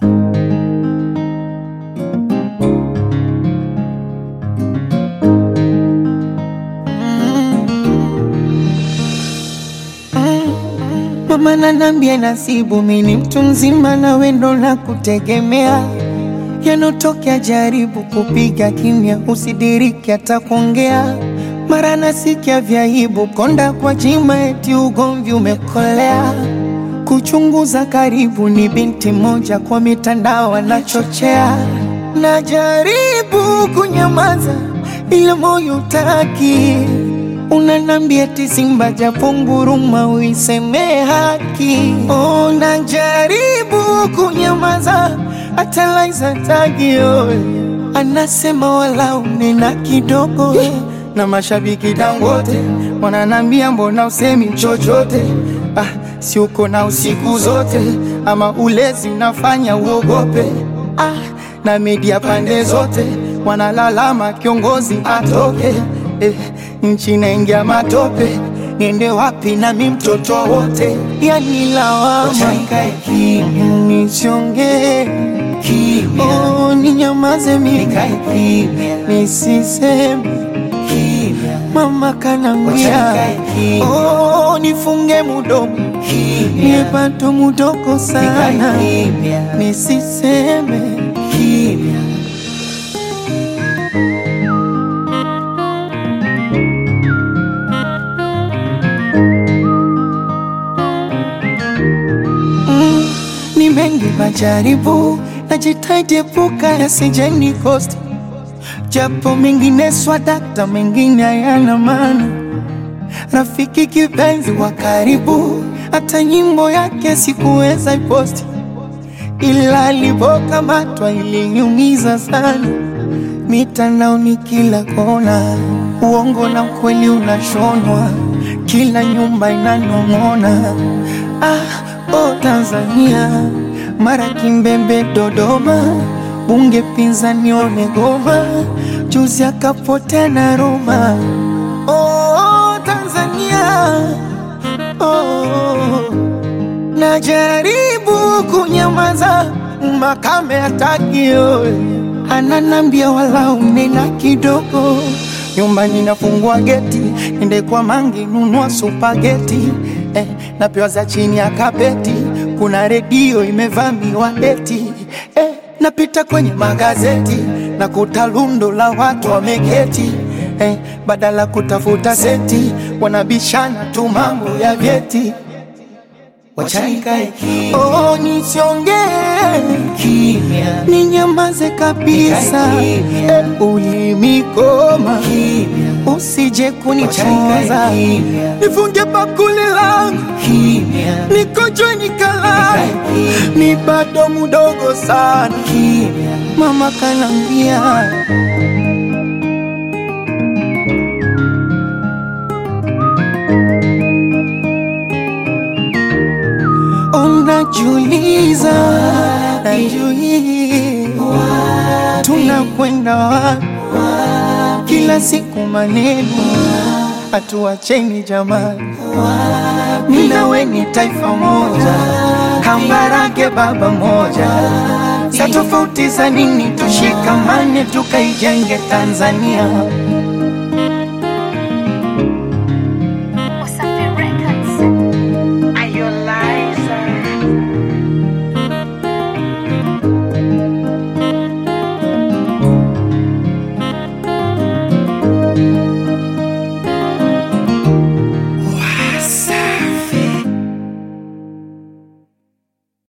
Mama ananiambia nasibu mimi mtu mzima na wendo na kutegemea. Yanotokea jaribu kupiga kimya, usidiriki hata kuongea. Mara nasikia vyaibu konda kwa jima eti ugomvi umekolea. Kuchunguza karibu ni binti moja kwa mitandao anachochea. Najaribu kunyamaza ila moyo hutaki. Unanambia eti simba japo nguruma uiseme haki. Oh, najaribu kunyamaza hata Liza tagio anasema wala unena kidogo. Na mashabiki Dangote wananambia mbona usemi chochote. Si uko na usiku zote ama ulezi unafanya uogope. Na media pande zote wanalalama kiongozi atoke. Nchi naingia matope, niende wapi na mimi mtoto wote. Yani lawama nisiongee kimya, ninyamaze mimi nisiseme. Mama kanambia nifunge mudomo, nipato mudoko sana nisiseme kimya. Ni mengi majaribu, najitahidi epuka yasije nikoste. Japo mengine swadakta, mengine hayana maana. Rafiki kipenzi wa karibu, hata nyimbo yake sikuweza iposti. Ila alipokamatwa iliniumiza sana. Mitandaoni kila kona, uongo na ukweli unashonwa. Kila nyumba inanong'ona. Tanzania, mara Kimbembe Dodoma, bunge pinzani wamegoma, juzi akapotea na Roma. Tanzania, najaribu kunyamaza, Makame hataki. Ananambia wala unena kidogo. Nyumbani nafungua geti, nende kwa mangi nunua supageti. Napewa za chini ya kapeti, kuna redio imevamiwa eti. Napita kwenye magazeti, nakuta lundo la watu wameketi. Badala kutafuta seti, wanabishana tu mambo ya vyeti. Wachanikae kimya, nisiongee kimya, ninyamaze kabisa. Ulimikoma kimya, usije kunichoza. Nifunge bakuli langu kimya, nikojwe nikalala. Ni bado mdogo sana kimya. Mama kanambia najiuliza, tunakwenda wapi? Kila siku maneno, hatuacheni jamani. Mimi na wewe ni taifa moja, Kambarage baba moja. Sa tofauti za nini? Tushikamane tukaijenge Tanzania.